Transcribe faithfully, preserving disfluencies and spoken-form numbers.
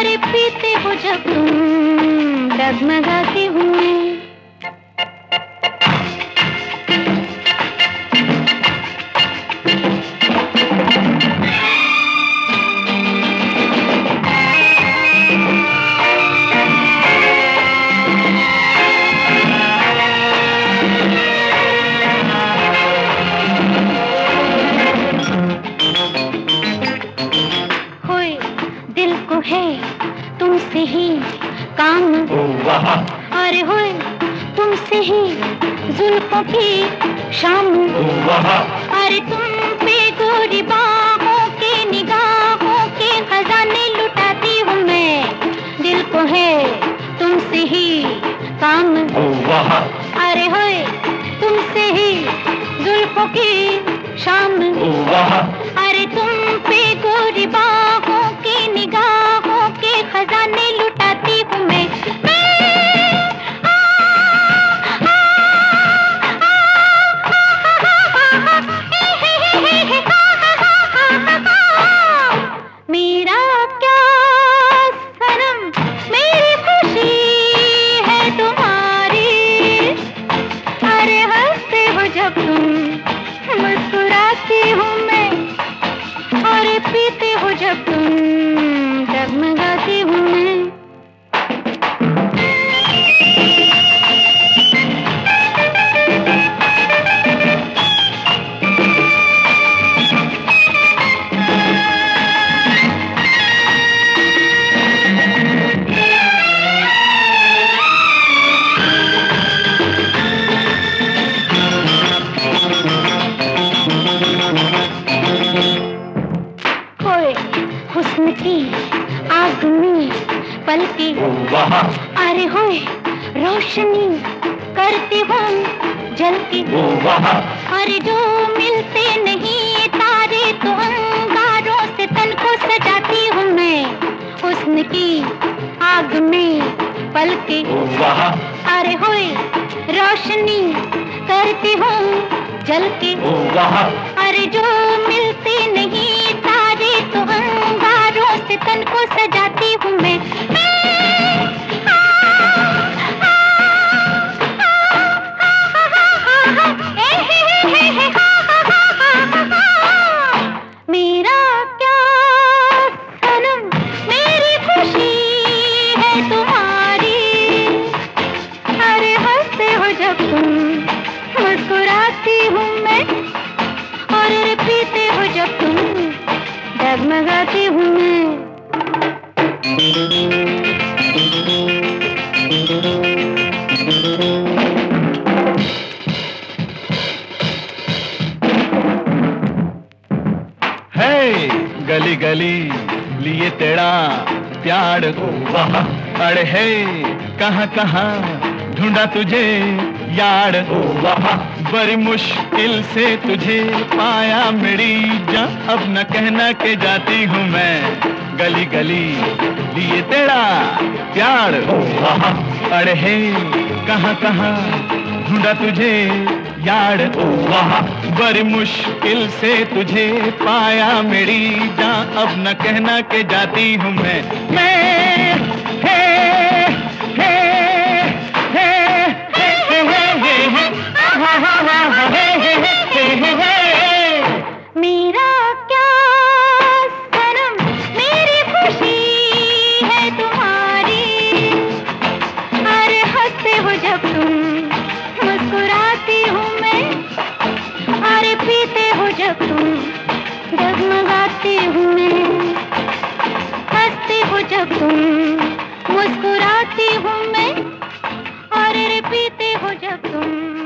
अरे पीते हो जब तुम डगमगाती हूँ मैं। दिल को है तुमसे ही काम, अरे होए तुमसे ही जुल्फों की शाम। अरे तुम पे गोरी बाहों के निगाहों के खजाने लुटाती हूँ मैं। दिल को है तुमसे ही काम, अरे होए तुमसे ही जुल्फों की शाम। अरे तुम पे गोरी बाहों निगाहों के खजाने लुटाती हूँ मैं। मेरा क्या सनम मेरी खुशी है तुम्हारी। अरे हंसते हो जब तुम मुस्कुराती हूँ मैं। अरे पीते हो जब तुम डगमगाती हूँ मैं। हुस्न की आग में पलके, अरे होए रोशनी करती हूँ जलती। अरे जो मिलते नहीं तारे तो अंगारों से तन को सजाती हूँ मैं। हुस्न की आग में पलके, अरे होए रोशनी करती हूँ जलती। अरे जो मिलते नहीं तारे तो अंगारों से तन को सजाती हूँ मैं। मेरा क्या सनम मेरी खुशी है तुम्हारी। अरे हंसते हो जब तुम मुस्कुराती हूँ मैं। और पीते हो जब तुम डगमगाती हूँ मैं। है गली गली लिए तेरा प्यार, अरे है कहाँ कहाँ ढूंढा तुझे यार। बड़ी मुश्किल से तुझे पाया मेरी जान। अब न कहना के जाती हूँ मैं। गली गली लिए तेरा प्यार, अरे है कहाँ कहाँ ढूंढा तुझे यार। बड़ी मुश्किल से तुझे पाया मेरी जान। अब न कहना के जाती हूँ मैं। मैं हे हे हे मेरा क्या सनम मेरी खुशी है तुम्हारी। अरे हंसते हो जब तुम मुस्कुराती हूँ मैं। अरे पीते हो जब तुम डगमगाती हूँ मैं। हंसते हो जब तुम मुस्कुराती हूँ मैं। अरे पीते हो जब तुम